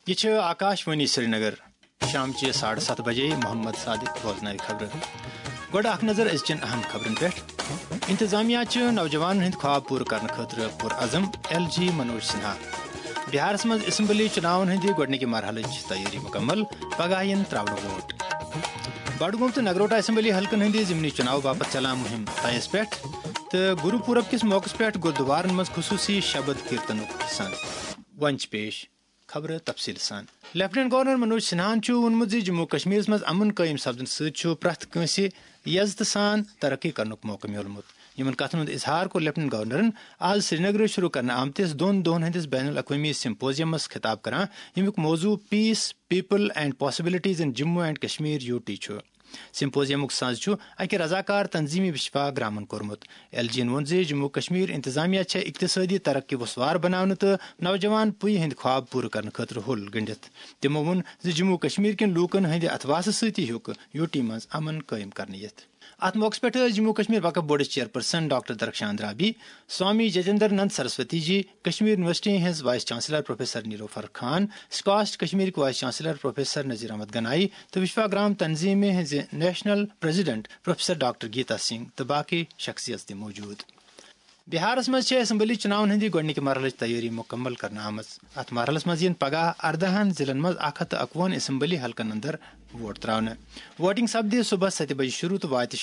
یہ آکاشوانی سری نگر شام 7:30 بجے محمد صادق بوزن خبر گوڑ اخ نظر ازچن اہم خبرن پہ انتظامیہ نوجوان ہند خواب پور کرنے خاطر پرعزم LG منوج سنہا بہارس مز اسمبلی چناون ہندی گوڈنکہ مرحلہ تیاری مکمل پگہ تراون ووٹ بڈگوم تو نگروٹا اسمبلی حلقن ہندی ضمنی چناؤ باپت چلان مہم تیس پہ تو گرو پورب کس موقع پہ گردوارن مز خصوصی شبد کیرتن حصہ ونچ پیش خبر تفصیل سان لیفٹنٹ گورنر منوج سنہان وونمت جموں کشمیر مز امن قائم سپدن ست پرت کنس یزت سان ترقی کرنک موقع میولمت یمن کتن ہند اظہار کور لیفٹنٹ گورنرن آج سری نگر شروع کرنے آمتس 2 دہن ہندس بین الاقوامی سمپوزیمس خطاب کران یمیک موضوع peace people and possibilities in Jammu and Kashmir UT سمپوزیمک ساز اکہ رضاکار تنظیمی وشفا گرامن کورمت LG وون جموں کشمیر انتظامیہ اقتصادی ترقی وسوار بنانے تو نوجوان پوئی ہند خواب پور کرنے خاطر ہل گنڈت تمو وون جموں کشمیر کن لوکن ہند اتواس ستی ہیوک UT مز امن قائم کرنے یت ات موقع پہ جموں کشمیر وقف بورڈ چیئرپرسن ڈاکٹر درخشان رابی Swami Jitendra Nand Saraswati ji Kashmir University his vice chancellor professor Nilofer Khan SKUAST Kashmir vice chancellor professor Nazir Ahmad Ganai تو وشوا گرام تنظیم his national president professor doctor Geeta Singh تو باقی شخصیت تہ موجود بہارس مز اسمبلی چناون ہندی گوڈنکہ مرحلہ تیاری مکمل کرنے آمت ات مرحلس مز پگہ 14 ضلعن مز 151 اسمبلی حلقن اندر ووٹ تراؤن ووٹنگ سپد صبح 7 بجے شروع تو وات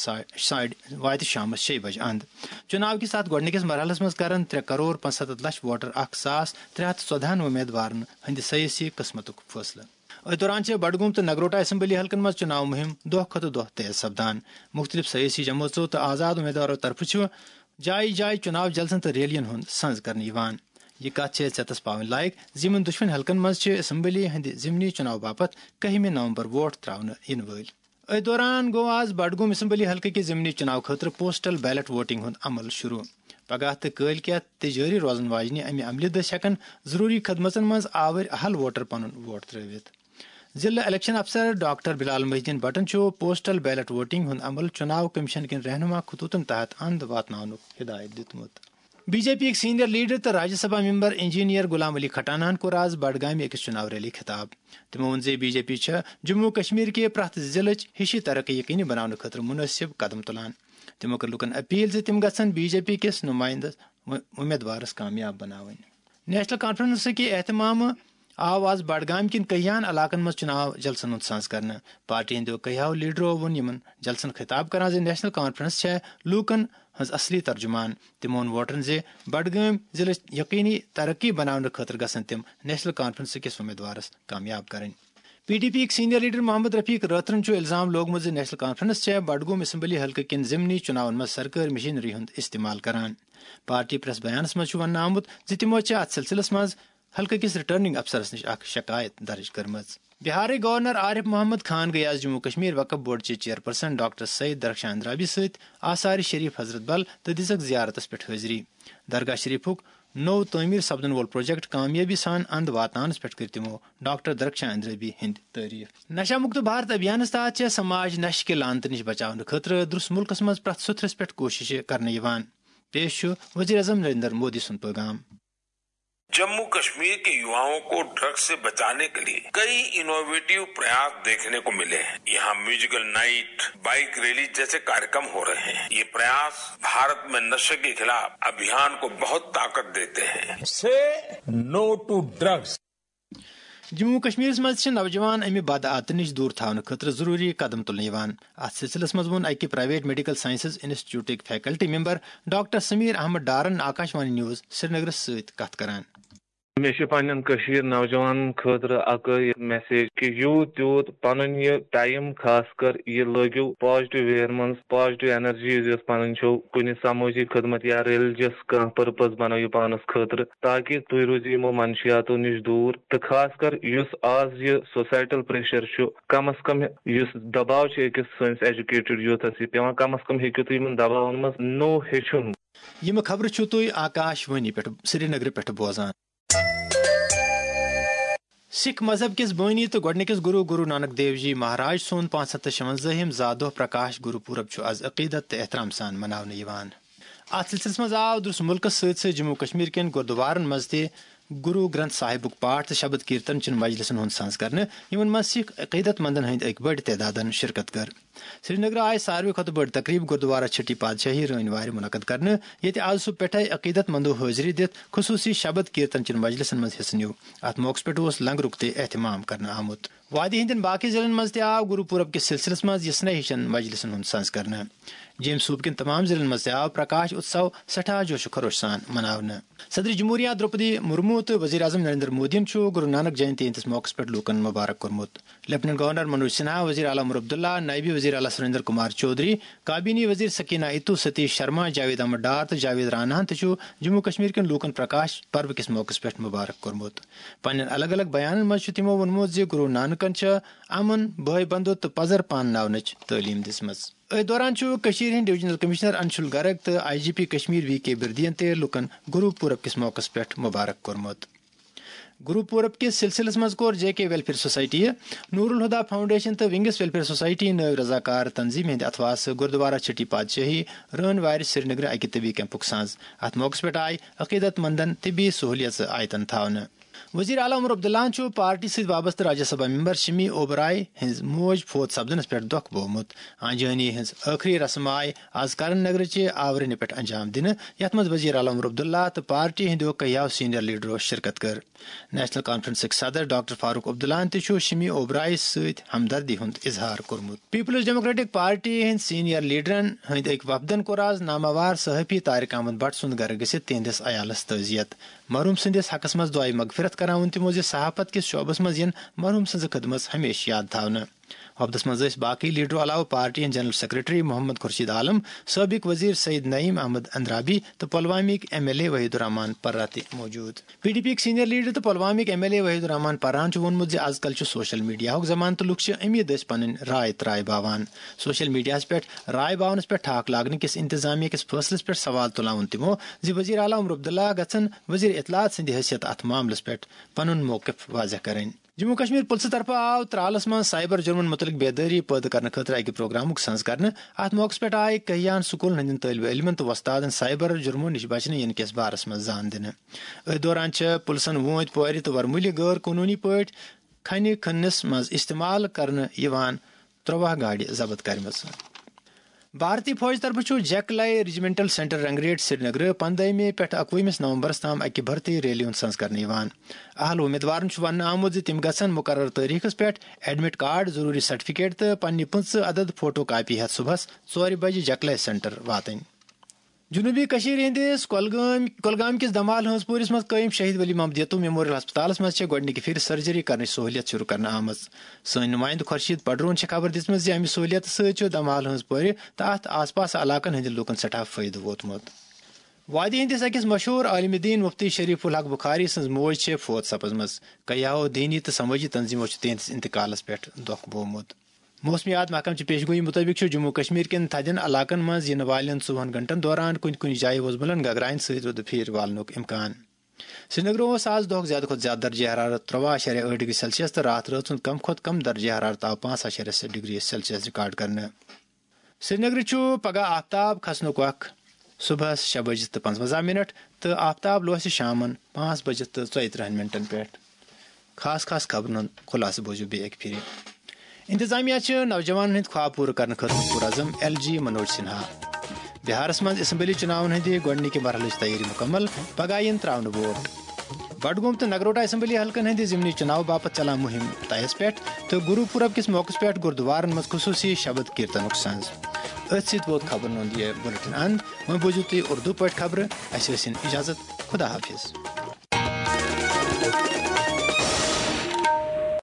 شام 6 بجے اند چناو کس ات گوڈنکس مرحلس مز کرن 3,65,00,000 ووٹر 1,314 امیدوارن ہند سیاسی قسمتک فیصلہ ات دوران بڈگوم تو نگروٹا اسمبلی حلقن مز چناو مہم دہ کھتہ دہ تیز سپدان مختلف سیاسی جماعتوں تو آزاد امیدواروں طرف جائے جائے چناو جلسن تو ریلین ہند سنز کرنے یہ کت ژیتس پاون لائق زمن دشوین حلقن مز اسمبلی ہند ضمنی چناو باپت 1 نومبر ووٹ تراؤن ین ول ات دوران گو آز بڈگوم اسمبلی حلقہ کے ضمنی چناو خاطر پوسٹل بیلٹ ووٹنگ ہند عمل شروع پگہ تو کل کت جاری روزن واجنہ امہ عملہ دس ہیکن ضروری خدمتن مز آور اہل ووٹر پن ووٹ ترٲوِتھ ضلع الیکشن افسر ڈاکٹر بلال محی الدین بٹن پوسٹل بیلٹ ووٹنگ ہند عمل چناو کمیشن کن رہنما خطوطن تحت اند واتناونک ہدایت دتمت BJP سینئر لیڈر تو راجیہ سبھا ممبر انجینئر غلام علی کھٹانہن کور آز بڈگام اکس چناو ریلی خطاب تمو ون BJP جموں کشمیر کے پرت ضلع ہشی ترقی یقینی بنانے خاطر مناسب قدم تلان تمو کر لکن اپیل تم گھن BJP کس نمائندہ امیدوارس کامیاب بناون نیشنل کانفرنس کے اہتمام آو آز بڈگام کن کہیان علاقن مز چناو جلسن ہند ساز کرنے پارٹی ہندو کہیاو لیڈرو ون یمن جلسن خطاب کران نیشنل کانفرنس لوکن ہز اصلی ترجمان تمو ووٹرن بڈگام ضلع یقینی ترقی بنانے خاطر گھن تم نیشنل کانفرنس کس امیدوارس کامیاب کریں PDP senior leader Mohammad Rafiq راترن الزام لوگمت نیشنل کانفرنس بڈگوم اسمبلی حلقہ کن ضمنی چناون مز سرکاری مشینری ہند استعمال کران پارٹی پریس بیانس مز ون آمت تمو ات سلسلس مز حلقہ کس ریٹرننگ افسرس نش اخ شکایت درج کرم بہار گورنر عارف محمد خان گئی آز جموں کشمیر وقف board chairperson doctor Syed Darakhshan رابی ست آثار شریف حضرت بل تو دزک زیارتس پہ حاضری درگاہ شریفک نو تعمیر سپدن وول پروجیکٹ کامیابی سان اند واتنانس پہ کر تمو ڈاکٹر درخشان رابی ہند تعریف نشہ مکت بھارت ابھیانس تحت سماج نشہ کے لانت نش بچاؤ خاطر درس ملکس مز پرت ستھرس پہ کوشش کرنے پیش وزیر اعظم نریندر مودی سن پیغام جموں کشمیر کے یواؤں کو ڈرگ سے بچانے کے لیے کئی انوویٹو پریاس دیکھنے کو ملے ہیں یہاں میوزیکل نائٹ بائک ریلی جیسے کارکرم ہو رہے ہیں یہ پریاس بھارت میں نشے کے خلاف ابھیان کو بہت طاقت دیتے ہیں سے no to drugs Jammu Kashmir مز نوجوان امہ بدعات نش دور تھاؤن خاطر ضروری قدم تلنے ات سلسلس مز ون اکہ پرائیویٹ میڈیکل سائنسز انسٹیٹیوٹک faculty member doctor Sameer Ahmad ڈارن آکاشوانی نیوز سری نگر ست کت کران پن نوجوان خاطر اک میسیج کہ یوت تیوت پن یہ ٹائم خاص کر یہ لگو پازٹو وے من پازٹو انرجیز پن کن سماجی خدمت یا ریلیجس کھانا پرپز بنو پانس خاطر تاکہ تھی روزو یمو منشیاتو نش دور تو خاص کر اس آز یہ سوسائٹل پریشر کم از کم اس دباؤ اکس سنس ایجوکیٹڈ یوتھس یہ پیوان کم از کم ہیکو تھی دباؤن مز نو ہیچن یم خبر تھی آکاشوانی پہ سری نگر پہ بوزان سکھ مذہب کس بانی تو گوڈنکس گرو نانک دیو جی مہاراج سون 556 زا دہ پرکاش گرو پورب آز عقیدت تو احترام سان مناونہ ات سلسلس مز آو درس ملکس ست جموں کشمیر کن گردوارن مز گرو گرنتھ صاحبک پاٹ تو شبد کیرتن چن مجلسن ہند ساز کرنے یمن مز سکھ عقیدت مندن ہند ایک بڑ تعداد شرکت کر. سری نگر آئی ساروی کھت بڑ تقریب گردوارہ چھٹی پادشاہی رن وار منعقد کرنے یہ آز صبح پٹھے عقیدت مندو حاضری دت خصوصی شبد کیرتن چن مجلسن مز حصہ نیو. ات موقع پہ لنگرک تہ اہتمام کرنے آمت. وادی ہندین باقی ضلع مز تہ آو گرو پورب کس سلسلس مز یسنے ہشن مجلسن ہند ساز کرنے. جیم صوبہ کن تمام ضلع مز آو پرکاش اتسو سٹھا جوش و خروش سان مناونہ. صدر جمہوریہ درپدی مرمو تو وزیر اعظم نریندر مودی گرو نانک جینتی ہندس موقع پہ لوکن مبارک کورمت. لیفٹنٹ گورنر منوج سنہا، وزیر اعلیٰ عمر عبداللہ، نائب وزیر اعلیٰ سریندر کمار چودھری، کابینی وزیر سکینہ اتو، ستیش شرما، جاوید احمد ڈار تو جاوید راناہن تہ جموں کشمیر کن لوکن پرکاش پرو کس موقع پہ مبارک کورمت. پنن الگ الگ بیانن مز تمو وونمت زِ گرو نانکن امن، بھائی بندوت تو پزر پان ناونچ تعلیم دژمٕژ. ات دوران کشیر ہند ڈویژنل کمشنر انشل گرگ تو آئی جی پی کشمیر وی کے بردین تہ لوکن گرو پورب کس موقع پہ مبارک کورمت. گرو پورب کس سلسلس مز کور J K welfare society, Noor ul-Huda foundation تو ونگس ویلفیئر سوسائٹی نو رضاکار تنظیم ہند اتواس گردوارہ چھٹی پادشاہی رن وار سری نگر اکہ طبی کیمپک ساز. ات موقع پہ آئی عقیدت مندن طبی سہولیت آیتن تھاونہ. وزیر اعلیٰ عمر عبداللہ پارٹی ست وابستہ راجیہ سبھا ممبر شمی اوبرائے ہز موج فوت سپدنس پہ دکھ بومت. آنجہانی ہز آخری رسم آئی آز کرن نگر چہ آورنہ پہ انجام دن، یت مز وزیر اعلیٰ عمر عبداللہ تو پارٹی ہندو کیاو سینئر لیڈرو شرکت کر. نیشنل کانفرنسک صدر ڈاکٹر فاروق عبداللہ تہ شمی اوبرائے ست ہمدردی ہند اظہار کورمت. پیپلز ڈیموکریٹک پارٹی ہند سینئر لیڈرن ہند ایک وفدن کور آز نامور صحافی طارق احمد بٹ سند گھر گھت تہندس عیالس تعزیت. مرحوم سندس حقس مز دعائے مغفرت کران تمو زِ صحافت کس شعبس مز ین مرحوم سز خدمت ہمیشہ یاد تھاونہ. وفدس مز باقی لیڈرو علاوہ party general secretary Mohammad Khurshid Alam, سابق وزیر سید نعیم احمد اندرابی تو پلوامک M L A Waheed ur-Rehman Parra تہ موجود. P D P senior leader تو پلوامک M L A Waheed ur-Rehman پرہان وونمت زِ آز کل سوشل میڈیا زمان تو لوک امید پن رائے ترائے باوان. سوشل میڈیا پہ رائے باونس پہ ٹھاک لاگنے کس انتظامیہ کس فیصلس پہ سوال تلاون تمو زِ وزیر اعلیٰ عمر عبداللہ گژھن وزیر اطلاعات سند حیثیت ات معاملس پہ پن موقف واضح کریں. جموں کشمیر پولیس طرف آو ترالس من سائبر جرمن متعلق بیداری پید کرنے خاطر اکہ پروگرامک ساز کرنے. ات موقع پہ آئی کہیان سکول ہند طالب علمن تو وستادن سائبر جرمو نش بچنے ین کس بارس من زان دن. ات دوران پولیسن ووت پورِ تو ورمولی غیر قانونی پٲٹھۍ کھنہ کھننس مز استعمال کرنے یوان 13 گاڑِ ضبط کرمژ. بھارتی فوج طرف جیکلائی ریجمنٹل سینٹر رنگریٹ سری نگر 15 پہ 21 نومبرس تام اکہ بھرتی ریلی ہند ساز کرنے یوان. اہل امیدوارن ون آمت زِ تم گژھن مقرر تاریخس پہ ایڈمٹ کارڈ، ضروری سرٹیفکیٹ تو پنہ 15 عدد فوٹو کاپی ہتھ صبحس 4 بجے جیکلائی سینٹر واتن. جنوبی کشیر ہندس کولگام کس دمال ہنس پورس مز قائم شہید ولی محمد یتو میموریل ہسپتالس مز گۄڈنِکہِ پھر سرجری کرنے سہولیت شروع کرنے آمٕژ. سٲنۍ نمائندٕ خورشید پڈرون خبر دِژمٕژ زِ امہِ سہولیت سۭتۍ دمال ہنس پورِ تو اتھ آس پاس علاقن ہٕنٛدٮ۪ن لوٗکن سٮ۪ٹھاہ فٲیدٕ ووتمُت. وادی ہندس أکِس مشہوٗر عالمِ دیٖن مفتی شریف الحق بخاری سٕنٛز موج فوت سپٕزمٕژ. کیاہو دینی تو سمٲجی تنظیمو تہنٛدِس انتقالس پہ دۄکھ بومُت. موسمیات محکمہ پیش گوئی مطابق جموں کشمیر کن تھدین علاقن مز ین والن 24 گھنٹن دوران کن جائیں وزملن گگرائن ست رود پھیر والنک امکان. سری نگر آز دہ زیادہ کھت زیادہ درجہ حرارت 13.8 ڈگری سیلسیس تو رات رات کم کھت کم درجہ حرارت آو 5.7 ڈگری سیلسیس ریکارڈ کرنے. سری نگر پگہ آفتاب کھسنک وق صبح 6:55 تو آفتاب لوس شامن 5:34 پہ. خاص خبرن خلاصہ بوزو بی ایک پھر. انتظامیہ نوجوان ہند خواب پور کرنے خاطر پرعزم ایل جی منوج سنہا. بہارس من اسمبلی چناون ہند گۄڈنِکہِ مرحلٕچ تیاری مکمل، پگہ ین تراونہٕ ووٹ. بڈگوم تو نگروٹا اسمبلی حلقن ہند ضمنی چناو باپت چلان مہم تیس پہ تو گرو پورب کس موقع پہ گردوارن مز خصوصی شبد کیرتنک ساز. ات ست ووت خبرن ہند یہ بلٹن اند. وۄنۍ بوٗزِو تُہۍ اردو پٲٹھۍ خبرٕ. اسہِ ٲسِن اجازت. خدا حافظ.